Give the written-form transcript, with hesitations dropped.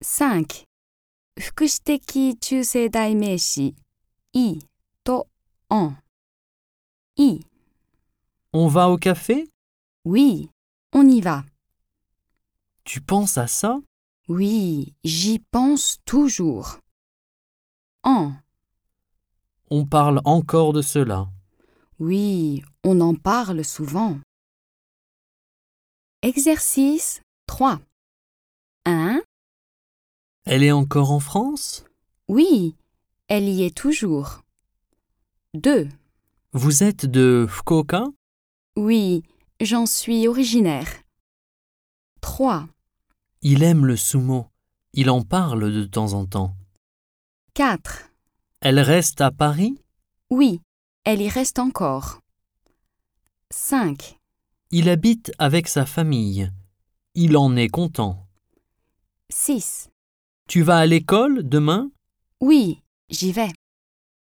5. 副詞的中性代名詞いとon。いい。 On va au café? Oui, on y va. Tu penses à ça? Oui, j'y pense toujours. En. On parle encore de cela. Oui, on en parle souvent. Exercice 3. 1. Elle est encore en France? Oui, elle y est toujours. 2. Vous êtes de Fukuoka? Oui, j'en suis originaire. 3. Il aime le sumo. Il en parle de temps en temps. 4. Elle reste à Paris? Oui, elle y reste encore. 5. Il habite avec sa famille. Il en est content. 6. Tu vas à l'école demain? Oui, j'y vais.